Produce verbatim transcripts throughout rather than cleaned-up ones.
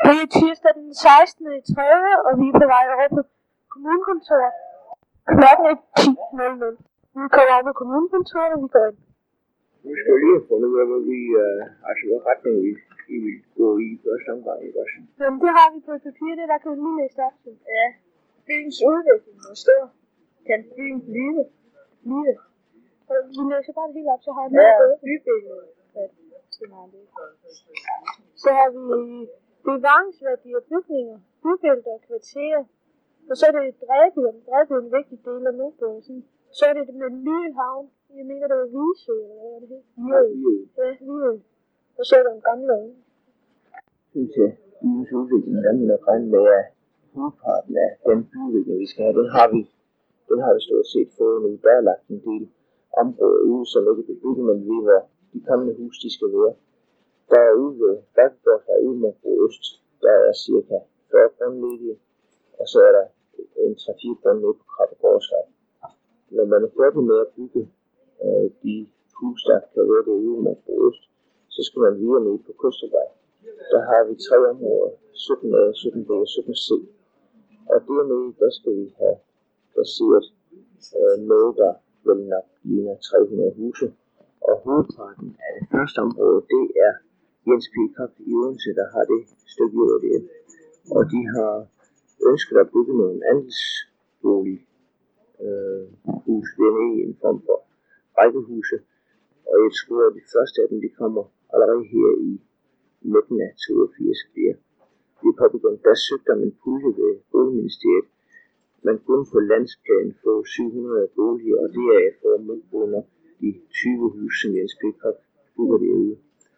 Det er tirsdag den sekstende i tredje og vi er på vej over på kommunekontoret. Klokken er ti nul nul. Vi kommer over på kommunekontoret, og vi går ind. Vi skal lige have fundet ud af, hvor vi, uh, altså hvad retning vi, vi vil gå i første omgang, ikke også? Jamen, det har vi på papir, det der kan vi lige læse op til. Ja, byens udvikling er stor. Kan byen blive? Blive. Og vi læser bare det hele op, så har vi Ja, noget bybilledet. Ja, det er det. Så har vi bevaringsværdige bygninger, bybilleder og kvarterer. Og så er det Dræbyen. Dræbyen er en vigtig del af Nordbåsen. Så er det det med nye havn. Jeg mener, det var Visø, eller hvad er det her? Viø. Ja, Viø. Og så er der en gamle øje. Synes jeg, byens udvikling, den vil nok regne med, at hovedparten af den udvikling, vi skal have, den har vi, den har vi stort set fået nu. Der er lagt en del områder ude, som ikke er bebygget, men vi hvor de kommende hus, de skal være. Der er ude ved Bakkeborg, der er ude med Øst, der er cirka fyrre grundledige, og så er der en tre-fire grund nede på Krabbegårdsvej. Når man er færdig med at bygge øh, de hus, der kan være derude med Øst, så skal man videre ned på Kostervej. Der har vi tre områder, sytten A, sytten B og sytten C. Og dernede, der skal vi have baseret øh, noget, der vel nok ligner tre hundrede huse. Og hovedparten af det første område, det er Jens P. Koch i Odense, der har det stykke over det. Og de har ønsket at bygge nogle andelsbolig øh, hus dernede i en form for rækkehuse. Og jeg tror, at de første af dem, de kommer allerede her i midten af toogfirs bliver. Vi er påbegyndt, der søgte om en pulje ved Boligministeriet. Man kunne på landsplan få syv hundrede boliger, og det er for under de tyve huse, som Jens P. Koch bygger derude.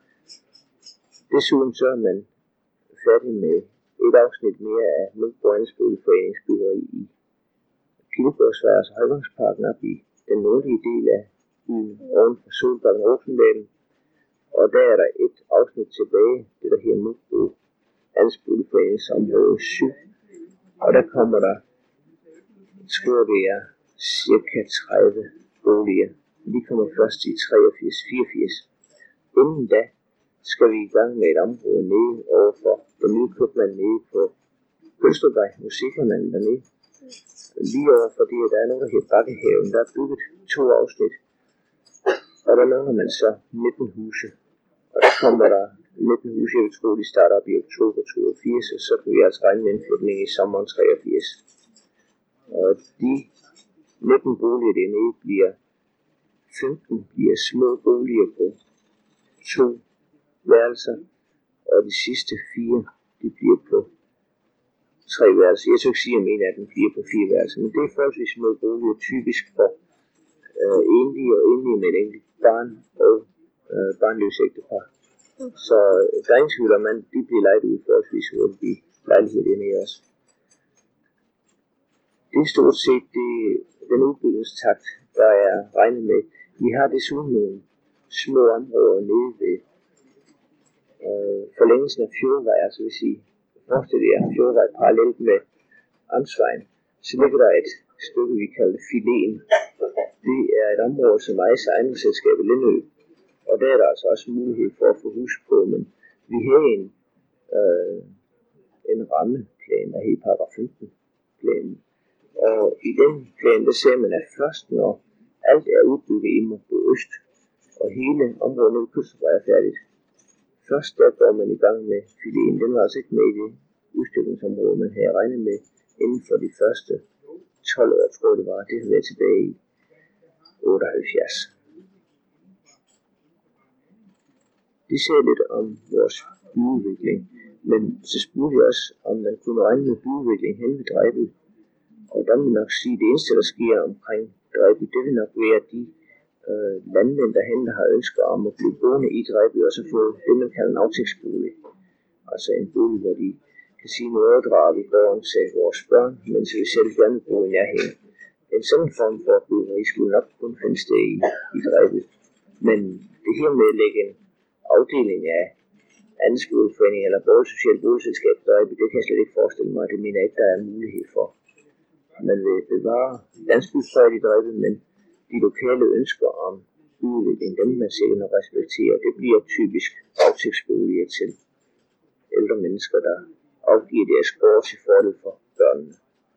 Desuden så er man færdig med et afsnit mere af Mødborg Andelsboligforenings byggeri i Kildegårdsvej, altså Højvandsparken op i den nordlige del af byen oven for Solbakken Rosendalen. Og der er der et afsnit tilbage, det der her Mødborg Andelsboligforenings område syv. Og der kommer der, jeg tror det er cirka tredive boliger. De kommer først i treogfirs fireogfirs. Inden da skal vi i gang med et område nede overfor den nye købmand nede på Køstervej, musikkermanden dernede. Lige overfor det, der er noget, der hedder Bakkehaven, der er bygget to afsnit. Og der mangler man så nitten huse. Og der kommer der nitten huse, jeg vil tro, de starter op i oktober toogfirs, og så kan vi altså regne med en flytning i sommeren treogfirs. Og de nitten boliger dernede bliver femten bliver små boliger på to værelser, og de sidste fire, de bliver på tre værelser. Jeg skal ikke sige, at jeg mener, at den bliver på fire værelser, men det er forholdsvis små boliger, typisk for øh, enlige og enlige med et enkelt barn og øh, barnløse ægtepar. Så der er ingen tvivl om, at de bliver lejet ud forholdsvis hurtigt i lejlighed dernede også. Det er stort set det, den udbyggingstakt, der er regnet med. Vi har desuden nogle små områder nede ved øh, forlængelsen af Fjordvej, altså vil sige, forestil jer Fjordvej parallelt med Amtsvejen, så ligger der et stykke, vi kalder Filen. Det er et område, som ejes af ejendomsselskabet Lindø, og der er der altså også mulighed for at få hus på, men vi har en, øh, en rammeplan, der hedder paragraf femten planen. Og i den plan, der ser man, at først når alt er udbygget i Mødborg Øst, og hele området nede i Køstervej er færdigt, først der går man i gang med filen. Den var altså ikke med i det udstykningsområde, man havde regnet med inden for de første tolv år, tror jeg det var. Det har været tilbage i otteoghalvfjerds. Det ser lidt om vores byudvikling, men så spurgte jeg også, om man kunne regne med byudvikling hen ved Dræby. Og der vil nok sige, at det eneste, der sker omkring Dræby, det vil nok være de øh, landmænd derhen, der har ønsker om at blive boende i Dræby, og så få det, man kalder en aftægtsbolig. Altså en bolig, hvor de kan sige, nu overdrager vi gården til vores børn, mens vi selv gerne vil bo i nærheden. En sådan form for byggeri skulle nok kun finde sted i, i Dræby. Men det her med at lægge en afdeling af andelsboligforening eller boligsocialt boligselskab Dræby, det kan jeg slet ikke forestille mig, det mener jeg ikke, der er mulighed for. Man vil bevare landsbygdsfred i Dræby, men de lokale ønsker om udvikling, dem man sikkert respekterer, det bliver typisk aftægtsboliger til ældre mennesker, der afgiver deres gård til fordel for børnene.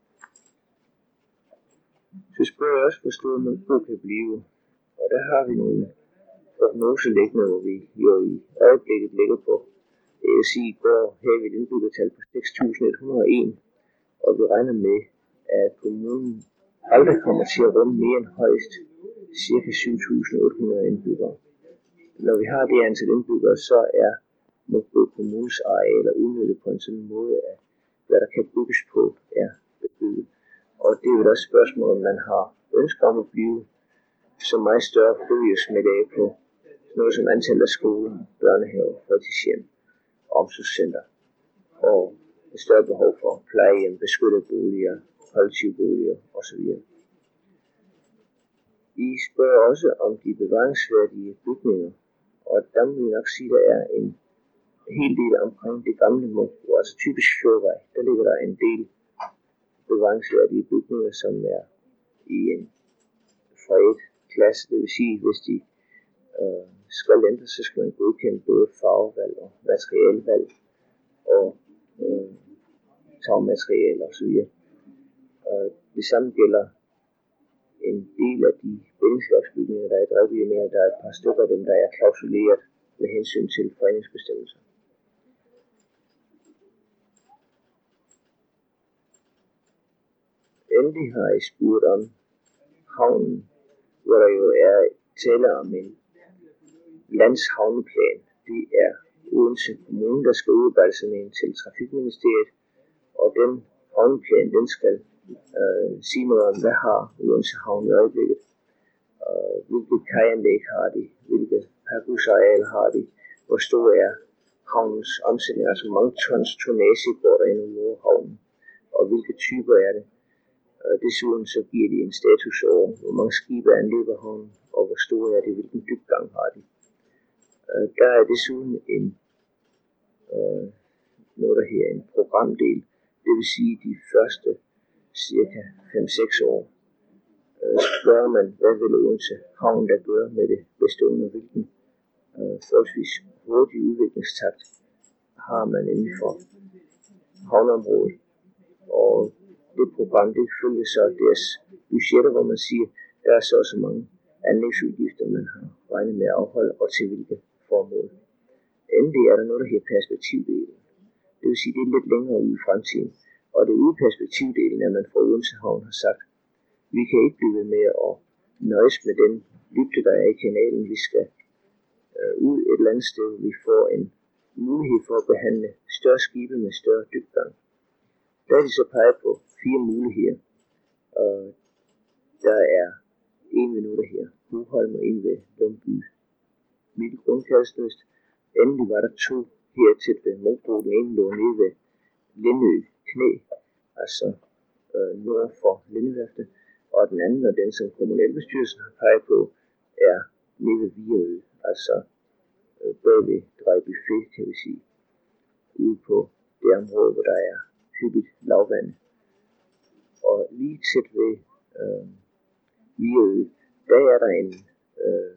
Så spørger jeg også, hvor stor Munkbo kan blive, og der har vi nogle prognoser liggende, hvor vi jo i øjeblikket ligger på. Det vil sige, at går her vi et indbyggertal på seks tusind et hundrede og en, og vi regner med, at kommunen aldrig kommer til at rumme mere end højst ca. syv tusind otte hundrede indbyggere. Når vi har det antal indbyggere, så er Munkbo kommunens arealer udnyttet på en sådan måde, at hvad der kan bygges på er bebygget. Og det er jo også et spørgsmål, om man har ønsker om at blive så meget større, for det vil jo smitte af på noget som antal af skoler, børnehaver, fritidshjem, omsorgscenter og et større behov for plejehjem, beskyttede boliger, kollektive boliger osv. I spørger også om de bevaringsværdige bygninger, og der må vi nok sige, at der er en hel del omkring det gamle Munkbo, altså typisk Fjordvej. Der ligger der en del bevaringsværdige bygninger, som er i en fredet klasse. Det vil sige, hvis de øh, skal ændres, så skal man godkende både farvevalg og materialevalg og øh, tagmaterialer osv. Og det samme gælder en del af de bindingsværksbygninger, der er i Drejby med, at der er et par stykker af dem, der er klausuleret med hensyn til fredningsbestemmelser. Endelig har jeg spurgt om havnen, hvor der jo er tale om en landshavneplan. Det er Odense Kommune, der skal udarbejde sådan en til Trafikministeriet, og den havneplan, den skal øh, sige noget om, hvad har Odense Havn i øjeblikket, øh, hvilket kajanlæg har de, hvilke parkusareal har de, hvor stor er havnens omsætning, altså hvor mange tons tonnage går der ind over havnen, og hvilke typer er det. Øh, desuden så giver de en status over, hvor mange skibe anløber havnen, og hvor store er det, hvilken dybgang har de. Øh, der er desuden en øh, noget, der her en programdel, det vil sige de første cirka fem til seks år. Øh, spørger man, hvad vil Odense Havn der gøre med det bestående, hvilken øh, forholdsvis hurtig udviklingstakt har man inden for havneområdet. Og det program, det følger så deres budgetter, hvor man siger, der er så så mange anlægsudgifter, man har regnet med at afholde, og til hvilke formål. Endelig er der noget, der hedder perspektivdelen. Det vil sige, det er lidt længere ude i fremtiden. Og det er ude i perspektivdelen, at man fra Odense Havn har sagt, vi kan ikke blive ved med at nøjes med den dybde, der er i kanalen. Vi skal øh, ud et eller andet sted, vi får en mulighed for at behandle større skibe med større dybgang. Der er de så peget på fire muligheder. Og der er en ved noget, der her Boholm og en ved Lundby midt i grundkasteløst. Endelig var der to her tæt ved Munkbo. Den ene lå nede ved Lindø Knæ, altså øh, nord for Lindeværftet. Og den anden, og den som kommunalbestyrelsen har peget på, er nede ved Vigerø, altså øh, bag ved Drejby Fæ, kan vi sige, ude på det område, hvor der er hyppigt lavvand. Og lige tæt ved øh, Vigerø, der er der en, øh,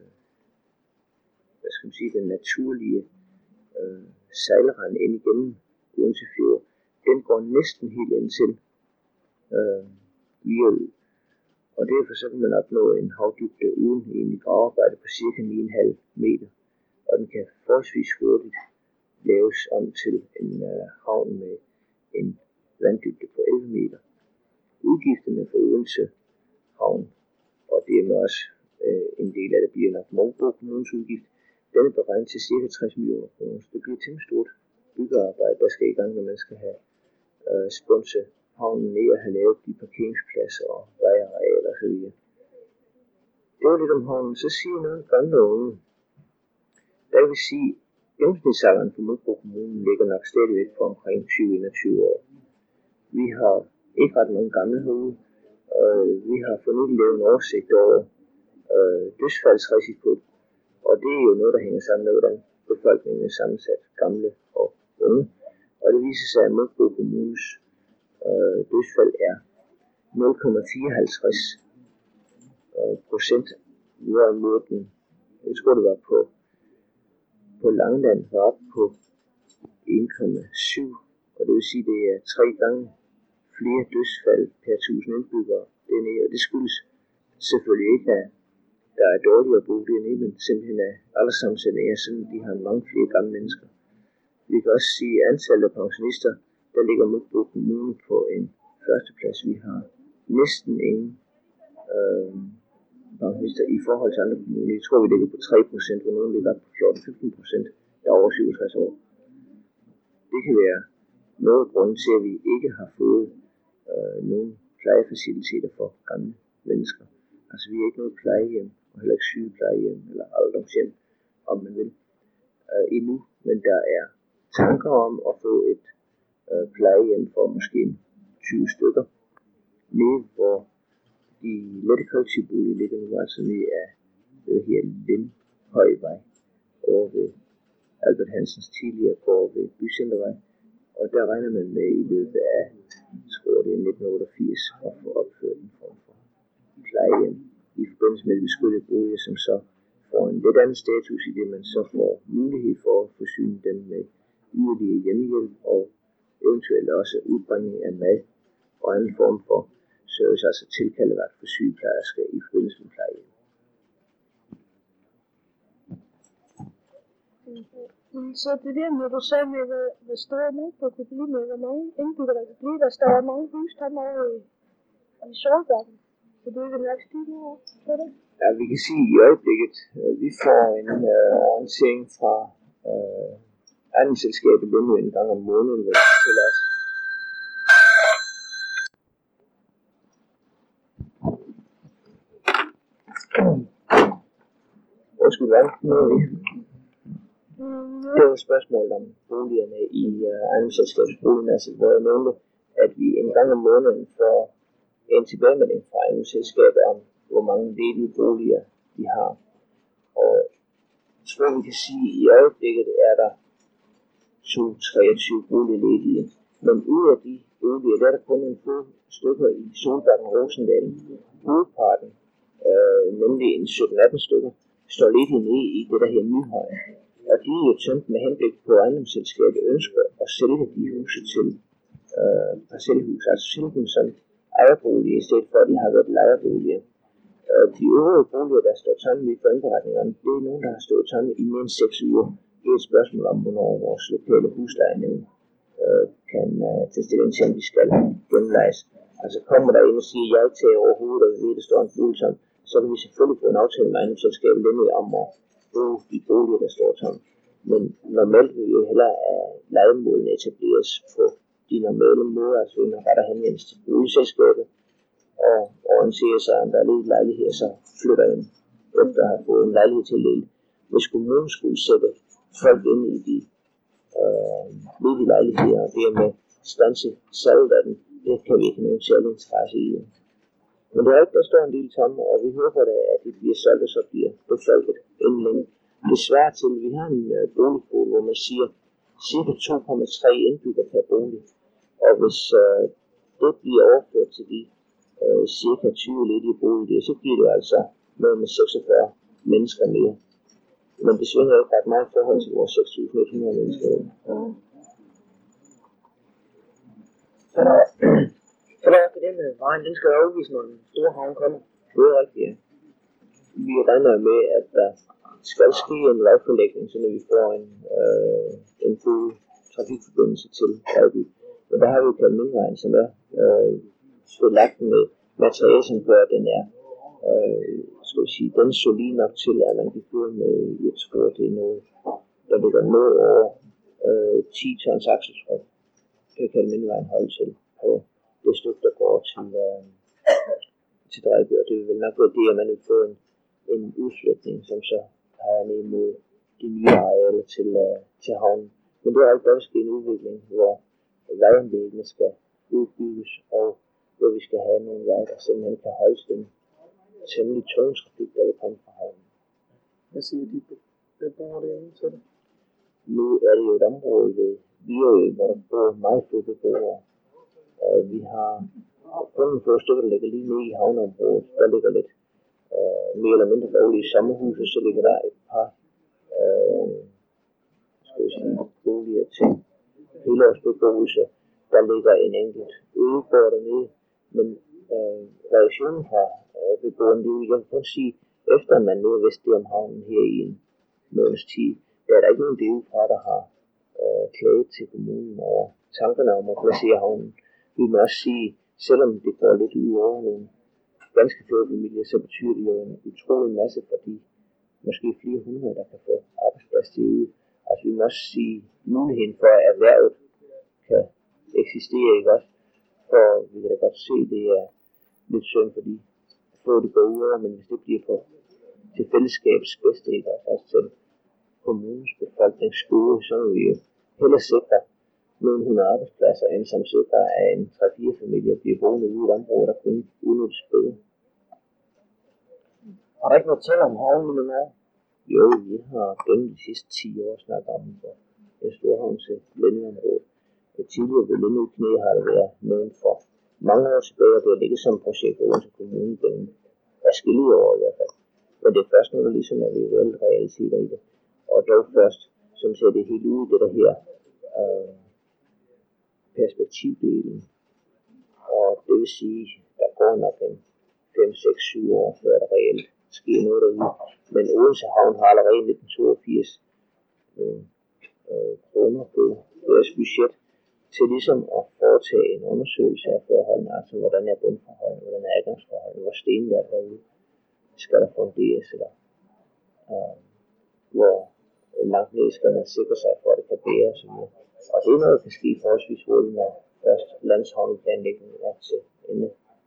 hvad skal man sige, den naturlige øh, sejlrand ind igennem Odense Fjord. Den går næsten helt ind til øh, Vigerø. Og derfor så kan man opnå en havdybde uden egentlig gravearbejde på cirka ni komma fem meter. Og den kan forholdsvis hurtigt laves om til en øh, havn med en vanddybde på elleve meter. Udgifterne for Odense Havn, og det er også øh, en del af det bliver nok Munkbo kommunens udgift, den er beregnet til cirka tres millioner kroner. Så det bliver et temmelig stort byggearbejde, der skal i gang, når man skal have øh, spunset havnen ned og have lavet de parkeringspladser og vejarealer og så videre. Det var lidt om havnen. Så siger jeg noget om gamle unge. Der vil sige, at gennemsnitsalderen for Munkbo Kommune ligger nok stadigvæk på omkring tyve til enogtyve år. Vi har ikke ret mange gamle herude. Øh, vi har for nylig lavet en oversigt over øh, dødsfaldsrisiko, og det er jo noget, der hænger sammen med, hvordan befolkningen er sammensat, gamle og unge. Og det viser sig, at Munkbo Kommunes øh, dødsfald er nul komma fireoghalvtreds øh, procent, hvorimod den, jeg tror det var på, på Langeland, var op på en komma syv, og det vil sige, at det er tre gange flere dødsfald per tusind indbyggere dernede, og det skyldes selvfølgelig ikke, at der er dårligere at bo dernede, men simpelthen er alderssammensætningen er sådan, at de har mange flere gamle mennesker. Vi kan også sige, at antallet af pensionister, der ligger Munkebo Kommune på en førsteplads. Vi har næsten ingen øh, pensionister i forhold til andre kommuner. Jeg tror, vi ligger på tre procent, hvor nogen ligger på fjorten til femten procent, der er over syvogtres år. Det kan være noget af grunden til, at vi ikke har fået øh, nogen plejefaciliteter for gamle mennesker. Altså vi er ikke noget plejehjem, og heller ikke sygeplejehjem eller alderdomshjem, om man vil, øh, endnu. Men der er tanker om at få et øh, plejehjem for måske tyve stykker, nede hvor de lette kollektivboliger ligger nu, altså nede af det her Lindhøjvej over ved Albert Hansens tidligere gård ved Bycentervej. Og der regner man med i løbet af, jeg tror det er nitten otteogfirs, at få opført en form for plejehjem i forbindelse med de beskyttede boliger, som så får en lidt anden status i det, man så får mulighed for at forsyne dem med yderligere hjemmehjælp og eventuelt også udbringning af mad og anden form for service, altså tilkaldevagt for sygeplejersker i forbindelse med plejehjem. Så det der, når du sagde med, hvor store Munkebo kunne blive med, hvor mange indbyggere der kan blive, der står mange hus herovre i, i Solbakken. Så det er vel nok stige nu over, tror du? Ja, vi kan sige i øjeblikket, at vi får en øh, orientering fra øh, andelsselskabet Lindø en gang om måneden, hvor de fortæller os. Undskyld, hvad? Nu er vi. Det var et spørgsmål om boligerne i uh, andelsselskabets boligmasse, hvor jeg nævnte, at vi en gang om måneden får en tilbagemelding fra andelsselskabet om, hvor mange ledige boliger de har. Og jeg tror, vi kan sige, at i øjeblikket er der to hundrede og treogtyve boligledige. Men ud af de boliger, der er der kun en få stykker i Solbakken og Rosendalen. Hovedparten, øh, nemlig en sytten atten stykker, står ledige nede i det, der hedder Nyhøje. Og de er jo tømt med henblik på, at ejendomsselskabet ønsker at sælge de huse til øh, parcelhus, altså sælge dem som ejerboliger, i stedet for at de har været lejerboliger. Øh, de øvrige boliger, der står tomme i forindberetningerne, det er nogen, der har stået tomme i mere end seks uger. Det er et spørgsmål om, hvornår vores lokale huslejenævn øh, kan øh, tage stilling til, om de skal genlejes. Altså kommer der ind og siger, at jeg ikke tager overhovedet, og vi ved, at der står en bolig som, så kan vi selvfølgelig få en aftale med ejendomsselskabet Lindø om at bruge de boliger, der står tomme. Men normalt vil vi jo hellere have lejemålene etableres på de normale måder, altså når der er henvendt til boligselskabet, og orientere sig, om der er ledige lejligheder, så flytter ind, efter at have fået en lejlighed til lille. Hvis kommunen skulle sætte folk ind i de øh, ledige lejligheder, og dermed standse salget af den, det kan vi ikke have nogen særlig interesse i. Men det er ikke, der står en del tomme, og vi håber da, at de bliver solgt, og så bliver befolket inden længe. Det svarer til, at vi har en øh, boligkvote, hvor man siger cirka to komma tre indbygger per bolig. Og hvis øh, det bliver overført til de øh, cirka tyve ledige boliger, så bliver det altså noget med seksogfyrre mennesker mere. Men det svinger ikke ret meget i forhold til vores seks tusind et hundrede mennesker. Mm. Så der Så der er også det med vejen, den skal jo afvise, når den store havn kommer. Det er rigtigt, ja. Vi regner med, at der skal ske en vejforlægning, så når vi får en, øh, en god trafikforbindelse til Ærby. Men der har vi jo Kalmindvejen, som er øh, belagt med materiale, som gør, at den er øh, skal vi sige, den er solid nok til, at man kan køre med, jeg tror, det er noget, der ligger noget over øh, ti tons akseltryk. Det kan Kalmindvejen holde til på det stykke, der går til, øh, til Drejby, og det vil nok være det, at man vil få en, en udflytning, som så peger ned mod de nye arealer til, øh, til havnen. Men det er altså også en udvikling, hvor vejanlæggene skal udbygges, og hvor vi skal have nogle veje, der simpelthen kan holde den temmelig tunge trafik, der vil komme fra havnen. Hvad siger de, der bor derinde til det? Nu er det jo et område ved Virø, hvor der bor meget få beboere. Uh, vi har kun en få stykker, der ligger lige nede i havneområdet. Der ligger lidt uh, mere eller mindre lovlige sommerhuse, så ligger der et par uh, skal vi sige, boliger til helårsbeboelse, der ligger en enkelt ødegård dernede, men øh, reaktionen fra øh, beboerne, det vil jeg kun sige, efter man nu er vidst det om havnen her i en måneds tid, der er der ikke nogen del fra, der har øh, klaget til kommunen over tankerne om at placere havnen. Vi må også sige, selvom det går lidt ud over nogle ganske få familier, så betyder det jo en utrolig masse for de måske flere hundrede, der kan få arbejdsplads til ude. Altså vi må også sige, muligheden for at erhvervet kan eksistere, ikke også? For vi kan da godt se, det er lidt synd, fordi få det går ud over, men hvis det bliver på til fællesskabets bedste, ikke også? Altså til kommunens befolknings skole, så vil vi jo hellere sikre nogle hundrede arbejdspladser, end som sikrer, at en tre fire familier bliver boende ude i et område, der kun udnyttes bedre. Har der ikke været tale om havnen med noget? Jo, vi har gennem de sidste ti år snakket om for en storhavn til Lindø-området. Tidligere ved Lindø-knæ har det været nævnt for mange år tilbage, og det har ligget som et projekt over til kommunen gennem adskillige år i hvert fald. Men det er først nu, ligesom at vi er vel realiteter i det. Og dog først, som ser det helt ud, det der her øh, perspektivdelen. Og det vil sige, der går nok en fem, seks, syv år, før der reelt sker noget derude. Men Odense Havn har allerede i nitten toogfirs øh, øh, kroner på deres budget til ligesom at foretage en undersøgelse af forholdene, altså hvordan er bundforholdene, hvordan er adgangsforholdene, hvor stenen der er derude, skal der funderes, eller øh, hvor langt ned skal man sikre sig for, at det kan bære osv. Og det er noget, der kan ske forholdsvis hurtigt, når først landshavneplanlægningen er til ende.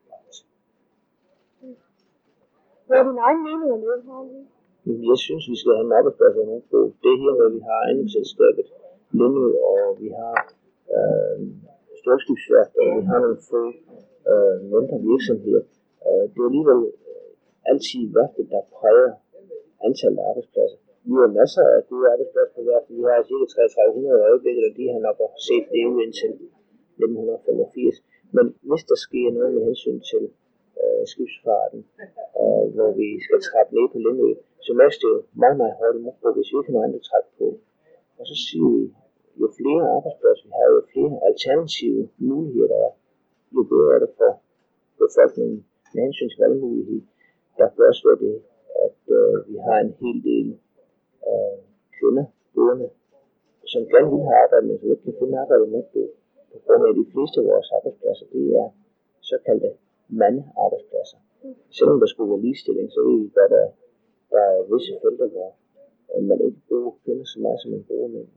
Hvad er din egen mening om det her? Jeg synes, vi skal have en arbejdsplads af nogen på. Det her, hvor vi har ejendomsselskabet Lindø, og vi har øh, storskibsværfter, og vi har nogle få øh, mindre virksomheder. Øh, det er alligevel altid værftet, der præger antallet af arbejdspladser. Vi har masser af gode arbejdspladser på værftet. Vi har cirka tre tusind tre hundrede i øjeblikket, og de har nok set det ud indtil nitten femogfirs. Men hvis der sker noget med hensyn til øh, skibsfarten, øh, hvor vi skal trappe ned på Lindø, så mest det jo meget, meget hårdt imod på, hvis vi ikke har noget andet at trække på. Og så siger vi, jo flere arbejdspladser vi har, jo flere alternative muligheder der er, jo bedre er det for befolkningen med hensyn til valgmulighed. Der kan også være det, at øh, vi har en hel del øh, kvinder, gående, som gerne vil have arbejde, men som ikke kan finde arbejde med det, på grund af de fleste af vores arbejdspladser, det er såkaldte mandearbejdspladser. Selvom der skulle være ligestilling, så ved vi godt, at der er visse felter, hvor øh, man ikke bruger kvinder så meget, som man bruger mænd.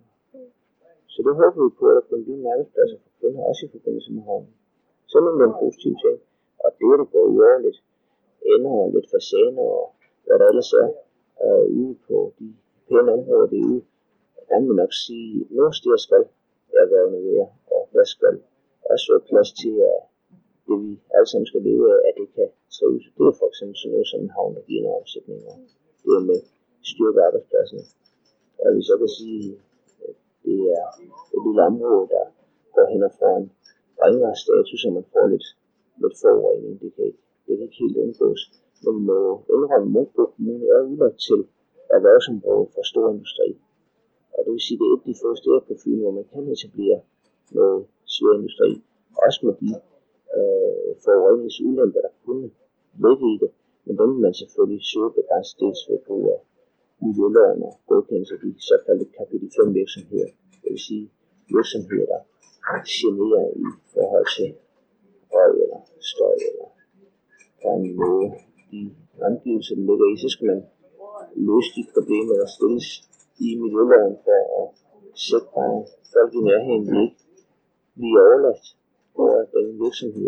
Så det håber vi på, at der kan blive en arbejdspladser for kvinder, også i forbindelse med havnen. Selvom det er en positiv ting, og det er det går ud over lidt ender og lidt fasaner og hvad der ellers er øh, ude på de pæne områder derude. Der vil nok sige, at nogle steder skal erhvervene være, og der skal også være plads til, at det vi alle sammen skal leve af, at det kan trives. Det er for eksempel sådan noget som en havn, der giver nogle omsætninger. Det er med styrke arbejdspladserne. Og vi så kan sige, at det er et lille område, der går hen og får en ringere status, så man får lidt, lidt forurening. Det kan ikke, det kan ikke helt undgås. Men vi må indrømme, at Munkebo Kommune er udlagt til erhvervsområdet for stor industri. Og det vil sige, at det er et af de få steder på Fyn, hvor man kan etablere noget svær industri. Også med de øh, forureningsulemper, der kunne ligge i det. Men dem vil man selvfølgelig søge begrænset dels ved brug af miljøloven og godkendelse af de såkaldte kapitel fem virksomheder. Det vil sige virksomheder, der generer i forhold til røg eller støj eller på en måde de omgivelser, der ligger i. Så skal man løse de problemer, der stilles i miljøloven for at sikre, at folk i nærheden ikke bliver overladt over den virksomhed.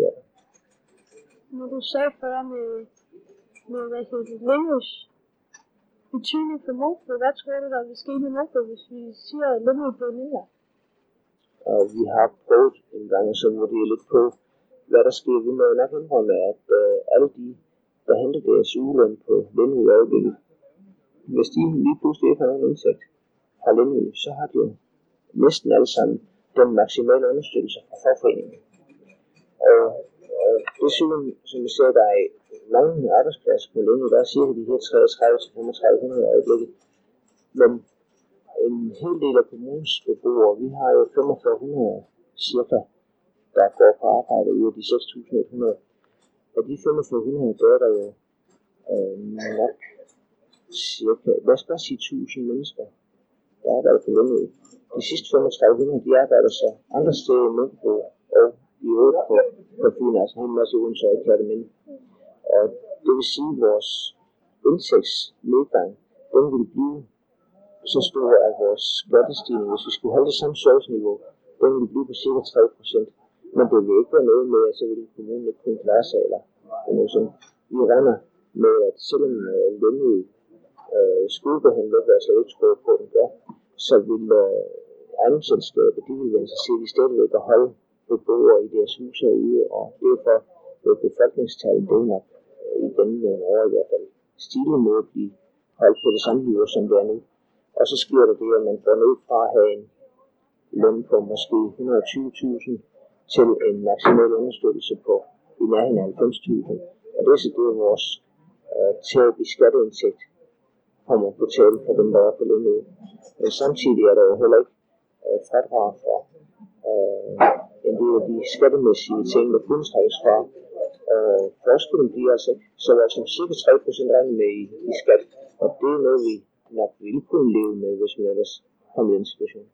Når du sagde før med, med hvad hedder det, Lindøs betydning for Munkebo, hvad tror du, der vil ske med Munkebo, hvis vi siger, at Lindø bliver nedlagt? Og vi har prøvet en gang, så vurderer lidt på, hvad der sker. Vi må jo nok indrømme, at øh, alle de, der henter deres ugeløn på Lindø i øjeblikket, hvis de lige pludselig ikke har nogen indsigt fra Lindø, så har de jo næsten alle sammen den maksimale understøttelse fra fagforeningen. Og, og desuden, som vi ser, der er mange arbejdspladser på Lindø, der er cirka de her treogtredive til femogtredive hundrede i øjeblikket. Men en hel del af kommunens beboere, vi har jo femogfyrre hundrede cirka, der går på arbejde ud af de seks tusind et hundrede. Af de femogfyrre hundrede, der er der jo øh, nok cirka, lad os bare sige tusind mennesker, der arbejder på lønnet. De sidste femogtredive hundrede, de arbejder så andre steder i Munkebo og i øvrigt på, på Fyn, altså en masse uden så ikke det mindre. Og det vil sige, at vores indtægtsnedgang, den vil blive så stor, at vores skattestigning, hvis vi skulle holde det samme serviceniveau, den vil blive på cirka tre procent. Men det vil ikke være noget med, at så vil kommunen ikke kunne klare sig, eller noget som vi regner med, at selvom øh, lønnet øh, skolebehandler, hvad jeg slet ikke tror på, den gør, så vil øh, andre selskaber, de vil være interesseret i stadigvæk at holde beboere i deres hus herude, og derfor vil befolkningstallet det nok øh, i denne nogle år i hvert fald stilig måde at blive holdt på det samme niveau, som det er nu. Og så sker der det, at man går ned fra at have en løn på måske et hundrede og tyve tusind til en maksimal understøttelse på i nærheden af halvfems tusind. Og det er så det, vores øh, tab i skatteindtægt kommer på tale for dem, der er på lønnet. Men samtidig er der jo heller ikke øh, fradrag for øh, en del af de skattemæssige ting, der kunne trækkes fra. Øh, forskellen bliver altså ikke, så er der cirka tre procent regnet med i, i skat, og det er noget, vi nok ville kunne leve med, hvis vi ellers kom i den situation.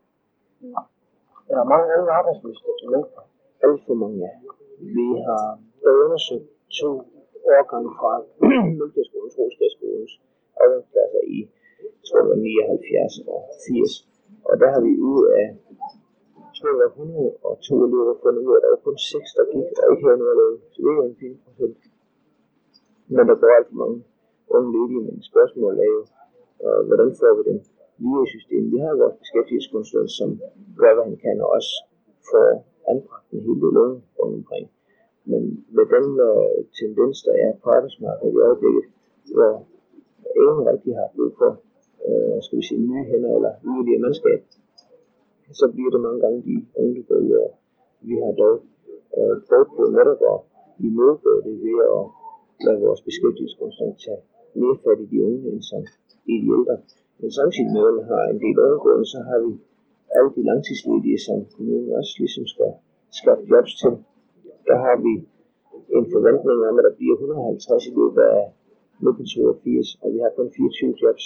Der er mange andre arbejdsløse, der er alt for mange, ja. Vi har undersøgt to årgange fra Mølkjærskolen, Troskærdskolens afgangspladser i, tror jeg, nioghalvfjerds og firs. Og der har vi ud af, tror jeg, et hundrede og to elever fundet ud af, at der var kun seks, der gik, og ikke havde noget at lave. Så det er jo en fin procent. Men der går alt for mange unge ledige, men spørgsmålet er jo, øh, hvordan får vi dem via systemet. Vi har vores beskæftigelseskonsulent, som gør, hvad han kan, og også få anbragt en hel del unge rundt omkring. Men med den øh, tendens, der er på arbejdsmarkedet i øjeblikket, hvor ingen rigtig har brug for, øh, skal vi sige, nye hænder eller yderligere mandskab, så bliver det mange gange de unge, der går ud, og vi har dog øh, prøvet på netop at imødegå det ved at lade vores beskæftigelseskonsulent tage mere fat i de unge, end som i de ældre. Men samtidig med, at man har en del overgående, så har vi alle de langtidsledige, som kommunen også ligesom skal skaffe jobs til. Der har vi en forventning om, at der bliver et hundrede og halvtreds i løbet af nitten toogfirs, og vi har kun fireogtyve jobs.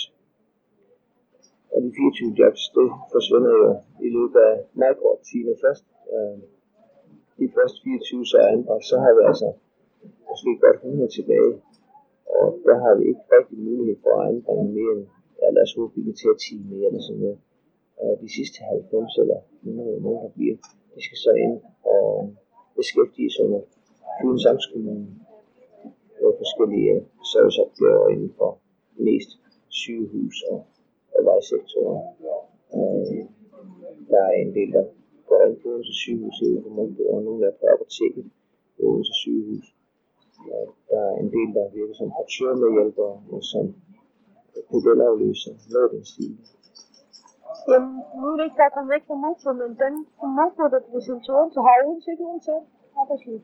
Og de fireogtyve jobs, det forsvinder jo i løbet af markårtierne først. De første fireogtyve så er anbragt, så har vi altså måske godt hundrede tilbage. Og der har vi ikke rigtig mulighed for at anbringe mere end, ja, lad os håbe, vi kan tage ti mere eller sådan noget. De sidste halvfems eller hundrede nogen, der bliver, de skal så ind og beskæftige sig med Fyns Amtskommune og forskellige serviceopgaver inden for mest sygehus og, og vejsektorer. Øh, der er en del, der går ind på Odense sygehus i Munkebo, og nogle er på apoteket på Odense sygehus. Og der er en del, der virker som portørmedhjælpere og som pedelafløser, noget den stil. Jamen, nu er det ikke, der er kommet væk fra Munkebo, men den fra Munkebo, der bliver sendt til Odense, har Odense ikke nogen til arbejdsliv.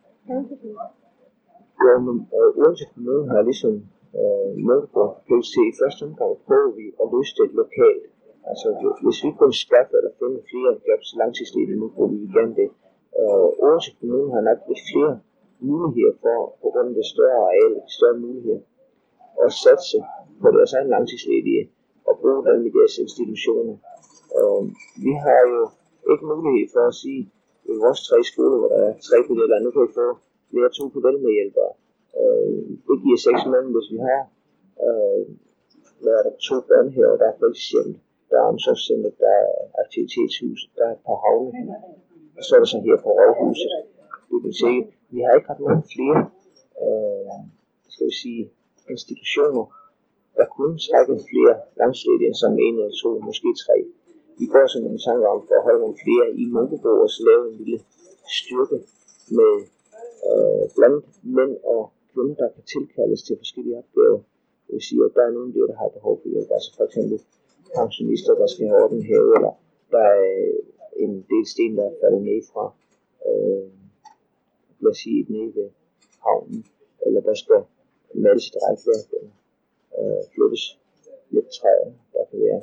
Ja, men øh, Odense Kommune har ligesom øh, Munkebo plus til i første omgang prøver vi at løse det lokalt. Altså, hvis vi kunne skaffe eller finde flere jobs langtidsledige i Munkebo, vil vi gerne det. Øh, Odense Kommune har nok lidt flere muligheder for, på grund af det større areal, de større muligheder, at satse på deres egen langtidsledige og bruge dem i deres institutioner. Øh, vi har jo ikke mulighed for at sige, i vores tre skoler, hvor der er tre pedeller, nu kan vi få flere to pedelmedhjælpere. Øh, det giver seks mand, hvis vi har øh, der er to børnehaver, der er fritidshjem, der er omsorgscenter, der er aktivitetshus, der er et par havne, og så er der så her på Rådhuset. Det vil sige, vi har ikke ret mange flere øh, skal vi sige, institutioner, der kunne trække flere langtidsledige som en eller to, måske tre. Vi går sådan en tanke om for at holde nogle flere i Munkebo og så lave en lille styrke med øh, blandt mænd og kvinder, der kan tilkaldes til forskellige opgaver. Det vil sige, at der er nogle der, der har behov for hjælp. Altså for eksempel pensionister, der skal have orden have, eller der er en del sten, der er faldet ned fra, øh, lad os sige, nede ved havnen, eller der skal males et rækværk, eller øh, flyttes lidt træer, der kan være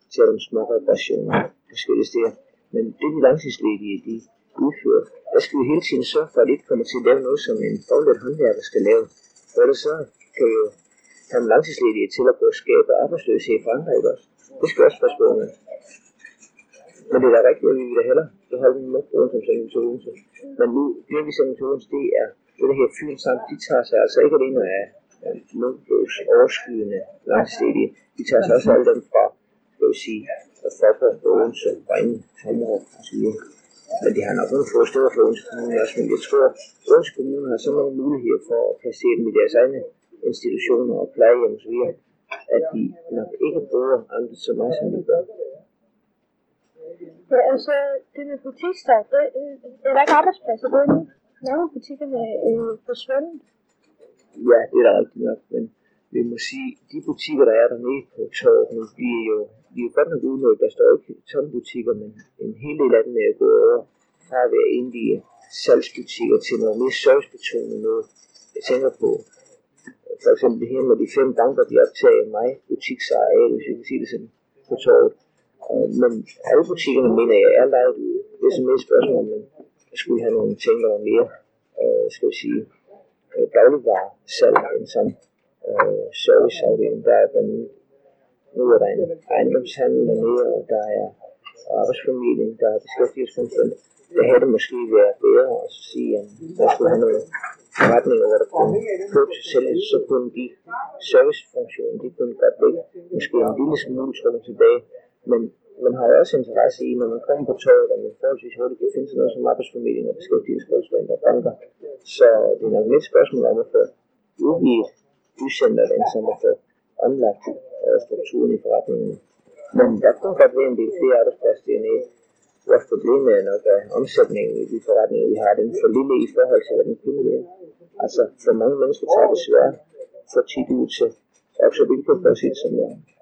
tale om små reparationer forskellige steder. Men det de langtidsledige, de udfører, der skal vi hele tiden sørge for, at de ikke kommer til at lave noget, som en faglært håndværker skal lave. For ellers så kan vi jo have langtidsledige til at gå og skabe arbejdsløshed for andre, ikke også? Det skal også passe på med. Men det er da rigtigt, at vi vil da hellere beholde den mødbogen som sådan en metode. Men nu, det vi sådan en metode, det er det her Fyns Amt, de tager sig altså ikke alene af mødbogs overskydende langtidsledige. De tager sig også alle dem fra, skal vi sige, Faaborg, Odense, Ringe, Tommerup og så videre. Men de har nok nogle få steder for Odense Kommune også, men jeg tror, at Odense Kommune har så mange muligheder for at placere dem i deres egne institutioner og plejehjem og så videre, at de nok ikke bruger andre så meget, som de gør. Ja, altså, det med butiksstart, det er der ikke arbejdspladser, det er nu. Nogle af butikkerne er forsvundet. Ja, det er da rigtigt nok, men vi må sige, de butikker, der er dernede på torvet nu, de er jo, de er jo godt nok udnyttet. Der står ikke tomme butikker, men en hel del af dem er gået over fra at være egentlige salgsbutikker til noget mere servicebetonet noget. Jeg tænker på for eksempel det her med de fem banker, de optager mig butiksareal, hvis vi kan sige det sådan, på torvet. Men alle butikkerne, mener jeg, er lejet ud. Det er sådan et spørgsmål, men skulle have nogle ting, der var mere, øh, skal vi sige, øh, dagligvaresalg end sådan øh, serviceafdeling. Der er den, nu er der en ejendomshandel dernede, og der er arbejdsformidling, der er beskæftigelseskonsulent. Det havde det måske været bedre at sige, at der skulle have nogle forretninger, hvor der kunne købe sig selv, så kunne de servicefunktioner, de kunne godt ligge måske en lille smule trukket tilbage. Men man har jo også interesse i, når man kommer på torvet, at man forholdsvis hurtigt kan finde sig noget som arbejdsformidling og beskæftigelseskonsulenter og banker. Så det er nok et spørgsmål om at få udvidet udsenderland, som at få omlagt øh, strukturen i forretningen. Men der kunne godt være en del flere arbejdspladser dernede. Vores problem er nok, at omsætningen i de forretninger, vi har, den for lille i forhold til, hvad den kunne være. Altså, for mange mennesker tager det svært for tit ud til også vilkår for at sige det som det er.